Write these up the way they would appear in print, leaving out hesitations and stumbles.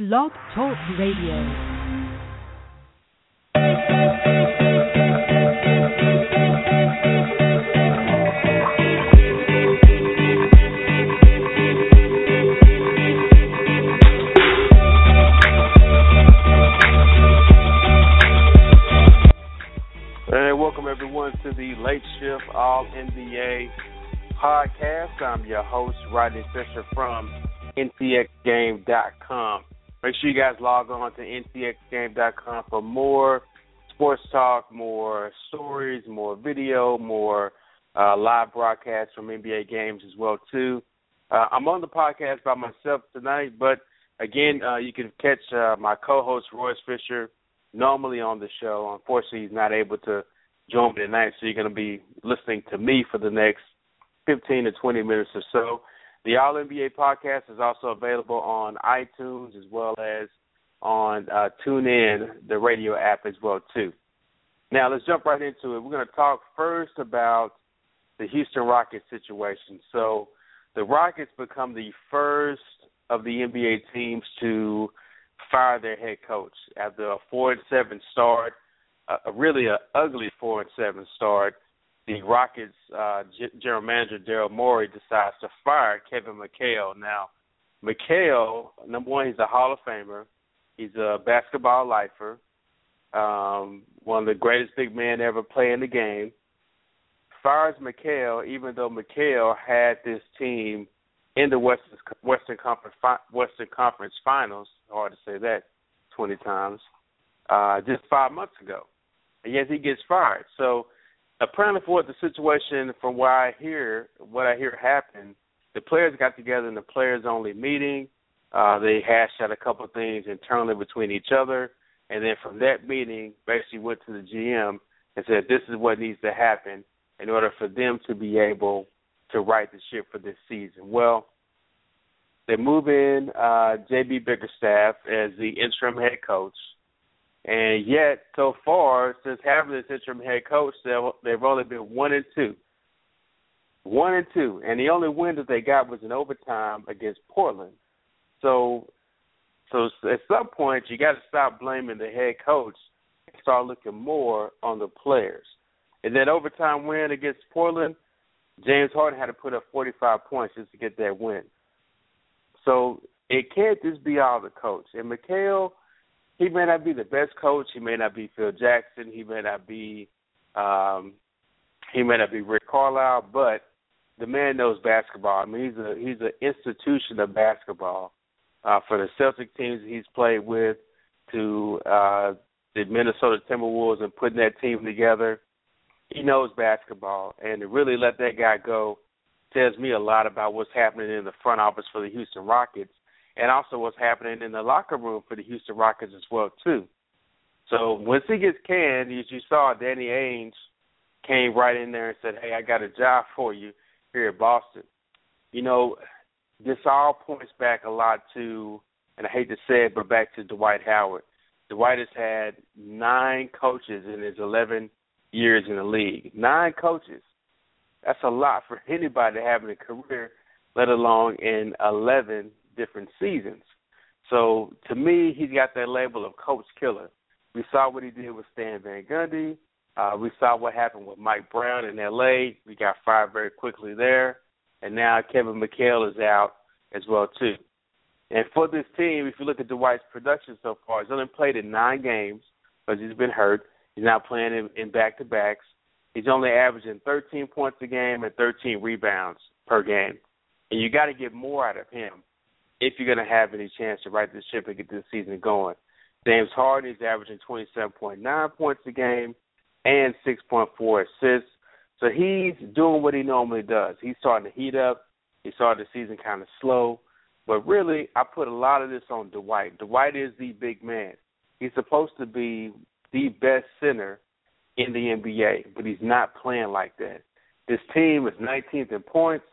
Blog Talk Radio. Welcome everyone to the Late Shift All NBA podcast. I'm your host, Rodney Fisher from NCXGame.com. Make sure you guys log on to NCXGame.com for more sports talk, more stories, more video, more live broadcasts from NBA games as well too. I'm on the podcast by myself tonight, but again, you can catch my co-host Royce Fisher normally on the show. Unfortunately, he's not able to join me tonight, so you're going to be listening to me for the next 15 to 20 minutes or so. The All-NBA podcast is also available on iTunes as well as on TuneIn, the radio app as well too. Now, let's jump right into it. We're going to talk first about the Houston Rockets situation. So the Rockets become the first of the NBA teams to fire their head coach after a 4-7 start. Really an ugly 4-7 start. The Rockets general manager Daryl Morey decides to fire Kevin McHale. Now, McHale, number one, he's a Hall of Famer. He's a basketball lifer, one of the greatest big men to ever play in the game. Fires McHale, even though McHale had this team in the Western Conference Finals. Hard to say that 20 times. Just 5 months ago. And yes, he gets fired. So apparently for the situation, from what I hear happened, the players got together in the players-only meeting. They hashed out a couple of things internally between each other. And then from that meeting, basically went to the GM and said, this is what needs to happen in order for them to be able to right the ship for this season. Well, they move in J.B. Bickerstaff as the interim head coach. And yet, so far, since having this interim head coach, they've only been 1-2. 1-2. And the only win that they got was in overtime against Portland. So at some point, you got to stop blaming the head coach and start looking more on the players. In that overtime win against Portland, James Harden had to put up 45 points just to get that win. So it can't just be all the coach. And McHale, he may not be the best coach. He may not be Phil Jackson. He may not be Rick Carlisle. But the man knows basketball. I mean, he's an institution of basketball for the Celtic teams he's played with, to the Minnesota Timberwolves and putting that team together. He knows basketball, and to really let that guy go tells me a lot about what's happening in the front office for the Houston Rockets, and also what's happening in the locker room for the Houston Rockets as well, too. So once he gets canned, as you saw, Danny Ainge came right in there and said, hey, I got a job for you here at Boston. You know, this all points back a lot to, and I hate to say it, but back to Dwight Howard. Dwight has had 9 coaches in his 11 years in the league. 9 coaches. That's a lot for anybody to have in a career, let alone in 11 different seasons. So, to me, he's got that label of coach killer. We saw what he did with Stan Van Gundy. We saw what happened with Mike Brown in L.A. We got fired very quickly there. And now Kevin McHale is out as well, too. And for this team, if you look at Dwight's production so far, he's only played in 9 games because he's been hurt. He's now playing in back-to-backs. He's only averaging 13 points a game and 13 rebounds per game. And you got to get more out of him if you're going to have any chance to right the ship and get this season going. James Harden is averaging 27.9 points a game and 6.4 assists. So he's doing what he normally does. He's starting to heat up. He started the season kind of slow. But really, I put a lot of this on Dwight. Dwight is the big man. He's supposed to be the best center in the NBA, but he's not playing like that. This team is 19th in points,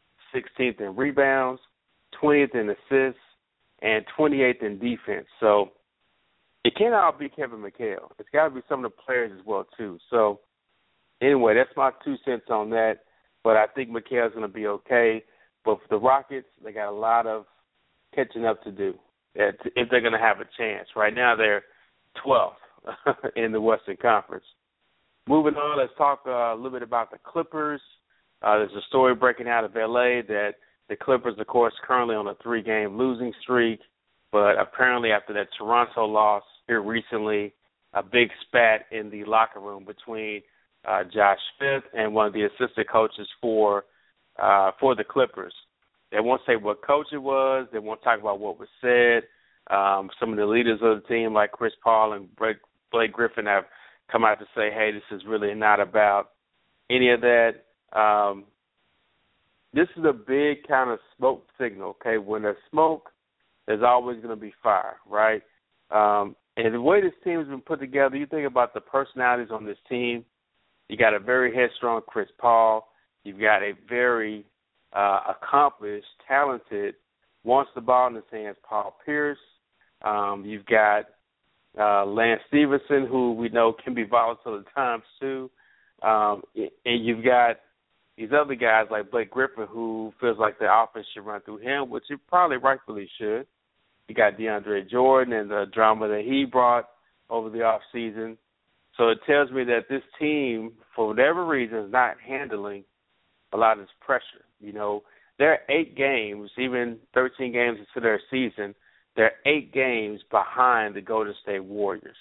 16th in rebounds, 20th in assists, and 28th in defense. So it can't all be Kevin McHale. It's got to be some of the players as well, too. So anyway, that's my 2 cents on that. But I think McHale's going to be okay. But for the Rockets, they got a lot of catching up to do. if they're going to have a chance. Right now they're 12th in the Western Conference. Moving on, let's talk a little bit about the Clippers. There's a story breaking out of L.A. that the Clippers, of course, currently on a 3-game losing streak, but apparently after that Toronto loss here recently, a big spat in the locker room between Josh Smith and one of the assistant coaches for the Clippers. They won't say what coach it was. They won't talk about what was said. Some of the leaders of the team, like Chris Paul and Blake Griffin, have come out to say, hey, this is really not about any of that. This is a big kind of smoke signal, okay? When there's smoke, there's always going to be fire, right? And the way this team has been put together, you think about the personalities on this team. You got a very headstrong Chris Paul. You've got a very accomplished, talented, wants the ball in his hands, Paul Pierce. You've got Lance Stevenson, who we know can be volatile at times too. And you've got these other guys like Blake Griffin, who feels like the offense should run through him, which it probably rightfully should. You got DeAndre Jordan and the drama that he brought over the offseason. So it tells me that this team, for whatever reason, is not handling a lot of this pressure. You know, there are 8 games, even 13 games into their season, they're 8 games behind the Golden State Warriors.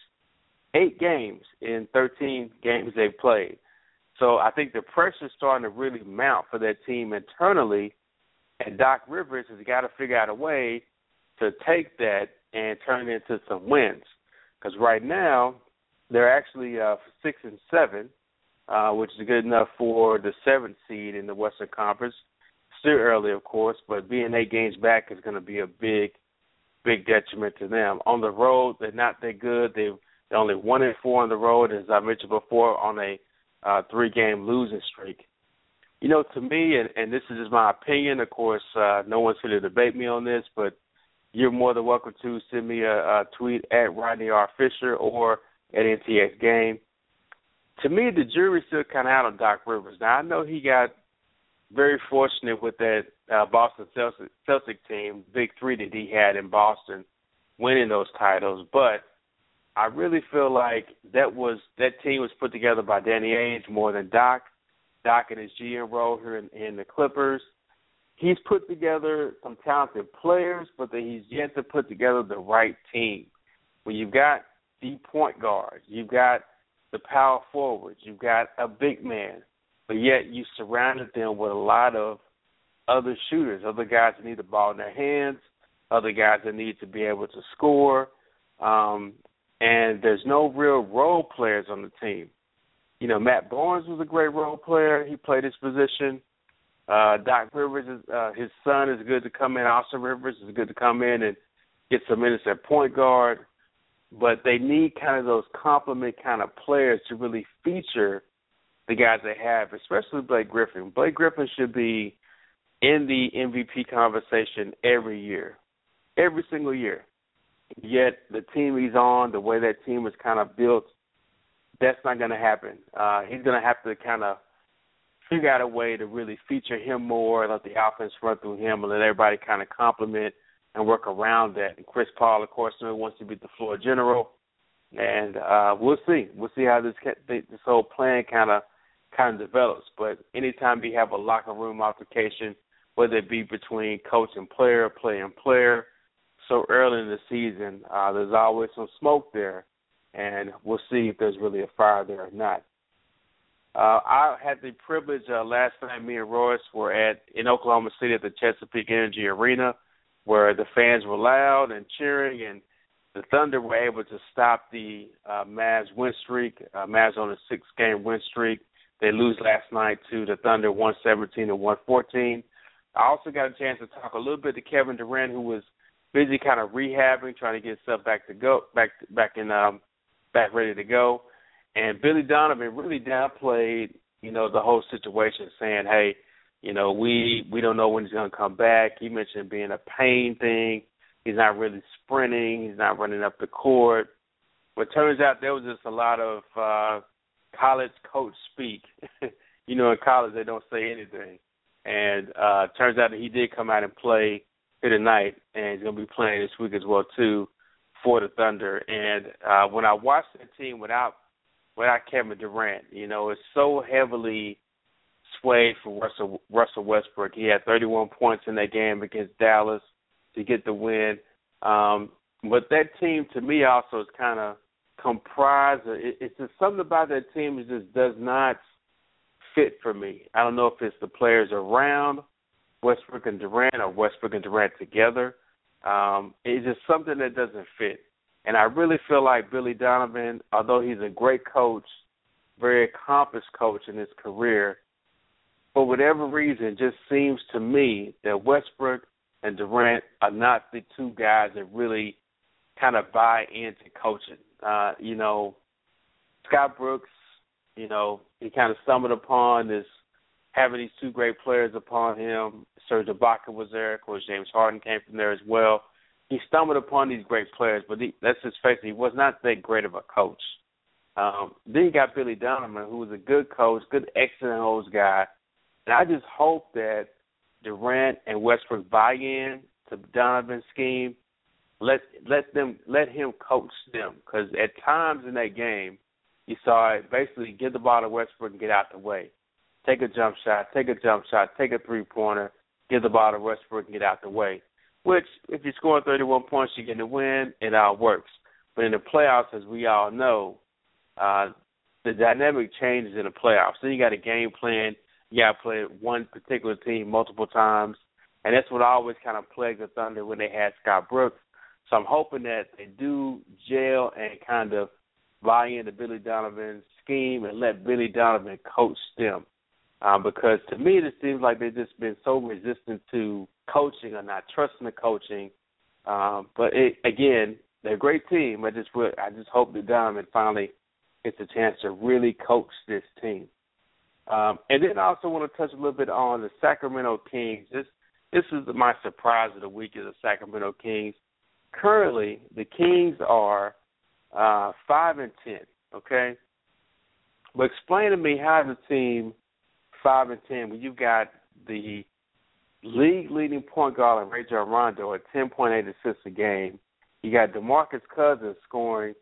8 games in 13 games they've played. So I think the pressure is starting to really mount for that team internally, and Doc Rivers has got to figure out a way to take that and turn it into some wins. Because right now, they're actually 6 and 7, which is good enough for the 7th seed in the Western Conference. Still early, of course, but being 8 games back is going to be a big detriment to them. On the road, they're not that good. They're only 1 and 4 on the road, as I mentioned before, on a 3-game losing streak. You know, to me, and this is just my opinion, of course, no one's going to debate me on this, but you're more than welcome to send me a tweet at Rodney R. Fisher or at NTX Game. To me, the jury's still kind of out on Doc Rivers. Now, I know he got very fortunate with that Boston Celtic team, big 3 that he had in Boston, winning those titles, but I really feel like that team was put together by Danny Ainge more than Doc. Doc in his GM role here in the Clippers. He's put together some talented players, but he's yet to put together the right team. When you've got the point guard, you've got the power forwards, you've got a big man, but yet you surrounded them with a lot of other shooters, other guys that need the ball in their hands, other guys that need to be able to score, and there's no real role players on the team. You know, Matt Barnes was a great role player. He played his position. Doc Rivers, his son is good to come in. Austin Rivers is good to come in and get some minutes at point guard. But they need kind of those complement kind of players to really feature the guys they have, especially Blake Griffin. Blake Griffin should be in the MVP conversation every year, every single year. Yet the team he's on, the way that team is kind of built, that's not going to happen. He's going to have to kind of figure out a way to really feature him more, let the offense run through him, and let everybody kind of complement and work around that. And Chris Paul, of course, wants to be the floor general, and we'll see. We'll see how this whole plan kind of develops. But anytime you have a locker room altercation, whether it be between coach and player, player and player, so early in the season, there's always some smoke there, and we'll see if there's really a fire there or not. I had the privilege last night, me and Royce were in Oklahoma City at the Chesapeake Energy Arena, where the fans were loud and cheering, and the Thunder were able to stop the Mavs win streak. Mavs on a 6-game win streak. They lose last night to the Thunder 117 and 114. I also got a chance to talk a little bit to Kevin Durant, who was busy kind of rehabbing, trying to get himself back ready to go. And Billy Donovan really downplayed, the whole situation, saying, hey, we don't know when he's going to come back. He mentioned being a pain thing. He's not really sprinting. He's not running up the court. But it turns out there was just a lot of college coach speak. In college they don't say anything. And turns out that he did come out and play here tonight, and he's going to be playing this week as well too for the Thunder. And when I watched the team without Kevin Durant, it's so heavily swayed for Russell Westbrook. He had 31 points in that game against Dallas to get the win. But that team, to me, also is kind of comprised. It's just something about that team that just does not fit for me. I don't know if it's the players around Westbrook and Durant or Westbrook and Durant together. It's just something that doesn't fit. And I really feel like Billy Donovan, although he's a great coach, very accomplished coach in his career, for whatever reason, it just seems to me that Westbrook and Durant are not the two guys that really kind of buy into coaching. Scott Brooks, he kind of stumbled upon this, having these two great players upon him. Serge Ibaka was there. Of course, James Harden came from there as well. He stumbled upon these great players, but let's just face it, he was not that great of a coach. Then you got Billy Donovan, who was a good coach, good excellent O's guy. And I just hope that Durant and Westbrook buy in to Donovan's scheme. Let him coach them, because at times in that game, you saw it basically get the ball to Westbrook and get out the way. Take a jump shot, take a three-pointer, get the ball to Westbrook and get out the way. Which, if you're scoring 31 points, you're getting a win, it all works. But in the playoffs, as we all know, the dynamic changes in the playoffs. Then you got a game plan. You got to play one particular team multiple times. And that's what always kind of plagued the Thunder when they had Scott Brooks. So I'm hoping that they do gel and kind of buy into Billy Donovan's scheme and let Billy Donovan coach them. Because to me, it seems like they've just been so resistant to coaching or not trusting the coaching. But again, they're a great team. I just hope that Donovan finally gets a chance to really coach this team. And then I also want to touch a little bit on the Sacramento Kings. This is my surprise of the week is the Sacramento Kings. Currently, the Kings are 5-10. Okay, but explain to me how is the team 5-10 when you've got the league-leading point guard in Rajon Rondo at 10.8 assists a game. You got DeMarcus Cousins scoring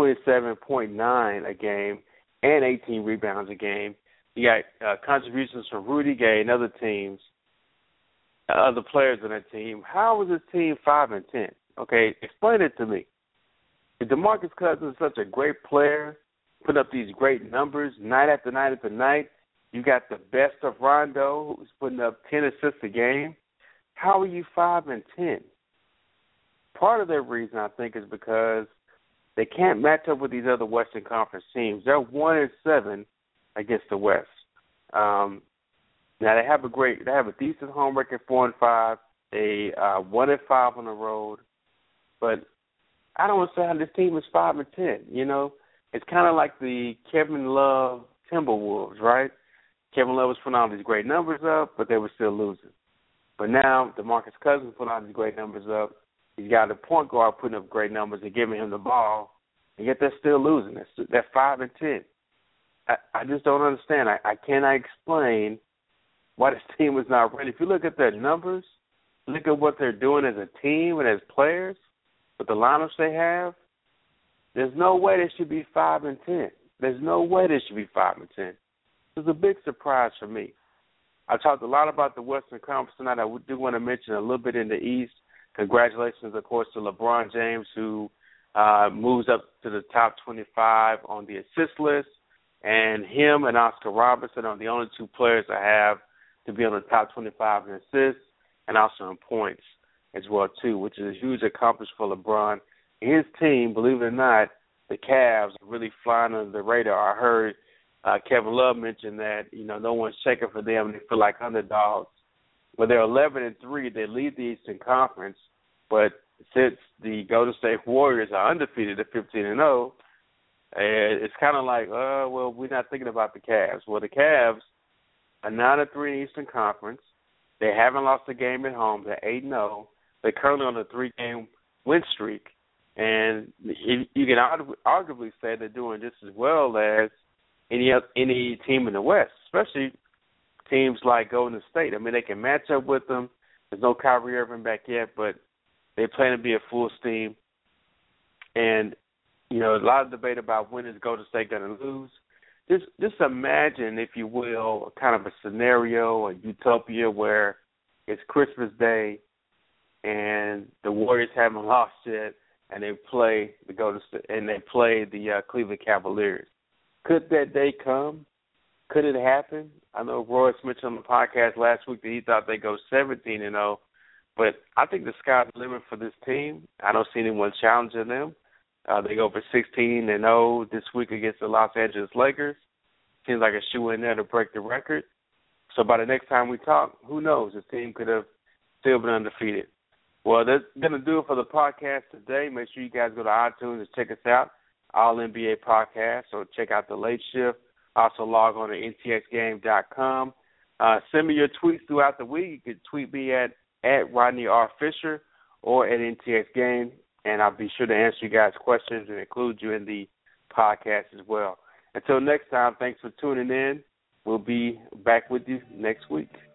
27.9 a game and 18 rebounds a game. You got contributions from Rudy Gay and other teams, other players on that team. How is this team 5-10? Okay, explain it to me. If DeMarcus Cousins is such a great player, put up these great numbers night after night after night, you got the best of Rondo, who's putting up 10 assists a game. How are you 5-10? Part of that reason, I think, is because they can't match up with these other Western Conference teams. They're 1-7 against the West. Now they have a decent home record, 4-5. They 1-5 on the road, but I don't want to say how this team is 5-10. It's kind of like the Kevin Love Timberwolves, right? Kevin Love was putting all these great numbers up, but they were still losing. But now DeMarcus Cousins putting all these great numbers up. He's got a point guard putting up great numbers and giving him the ball, and yet they're still losing. They're 5-10. I just don't understand. I cannot explain why this team is not ready. If you look at their numbers, look at what they're doing as a team and as players, with the lineups they have, there's no way they should be 5-10. There's no way they should be 5-10. It's a big surprise for me. I talked a lot about the Western Conference tonight. I do want to mention a little bit in the East. Congratulations, of course, to LeBron James, who moves up to the top 25 on the assist list. And him and Oscar Robertson are the only two players I have to be on the top 25 in assists and also in points as well, too, which is a huge accomplishment for LeBron. His team, believe it or not, the Cavs are really flying under the radar. I heard Kevin Love mention that, no one's checking for them. They feel like underdogs. Well, they're 11-3. They lead the Eastern Conference. But since the Golden State Warriors are undefeated at 15-0, it's kind of like, we're not thinking about the Cavs. Well, the Cavs are 9-3 in the Eastern Conference. They haven't lost a game at home. They're 8-0. They're currently on a 3-game win streak. And you can arguably say they're doing just as well as any team in the West, especially teams like Golden State. I mean, they can match up with them. There's no Kyrie Irving back yet, but they plan to be at full steam. And, you know, a lot of debate about when is Golden State going to lose. Just imagine, if you will, kind of a scenario, a utopia where it's Christmas Day and the Warriors haven't lost yet, and they play the Cleveland Cavaliers. Could that day come? Could it happen? I know Royce mentioned on the podcast last week that he thought they'd go 17-0, but I think the sky's the limit for this team. I don't see anyone challenging them. They go for 16-0 this week against the Los Angeles Lakers. Seems like a shoe-in there to break the record. So by the next time we talk, who knows? This team could have still been undefeated. Well, that's going to do it for the podcast today. Make sure you guys go to iTunes and check us out, All NBA Podcast, or check out The Late Shift. Also log on to ntxgame.com. Send me your tweets throughout the week. You can tweet me at Rodney R. Fisher or at NTXGame, and I'll be sure to answer you guys' questions and include you in the podcast as well. Until next time, thanks for tuning in. We'll be back with you next week.